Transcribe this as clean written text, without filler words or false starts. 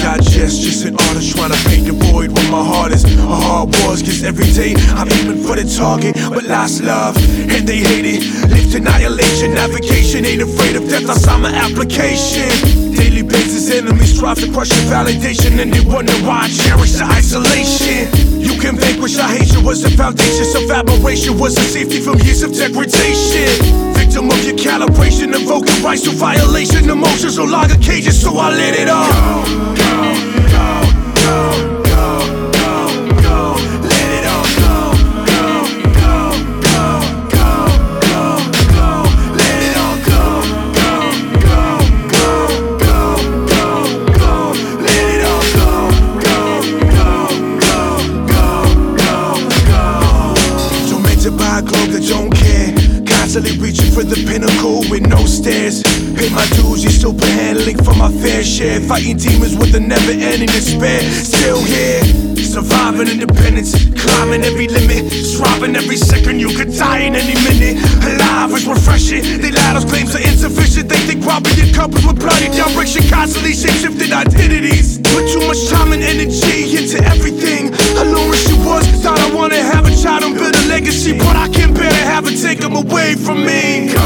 digest, just an artist trying to paint the void where my heart is. A hard wars, cause every day I'm aiming for the target, but lost love, and they hate it. Lift annihilation, navigation, ain't afraid of death, I saw my application. Daily basis, enemies strive to crush your validation, and they wonder why I cherish the isolation. You can vanquish our hatred, was the foundation of aberration, was the safety from years of degradation. Victim of your calibration, invoking rights to violation, emotions no longer cages, so I let it all buy a globe that don't care, constantly reaching for the pinnacle with no stairs. Pay my dues, you still handling for my fair share, fighting demons with a never-ending despair. Still here, surviving independence, climbing every limit, striving every second. You could die in any minute. Alive is refreshing. They lie, those claims are insufficient. They think robbing your compass with bloody direction, constantly shape-shifting identities. Put too much time and energy into everything. Alone as she was, thought I wanna have a child and build a legacy, but I can't bear to have it take them away from me.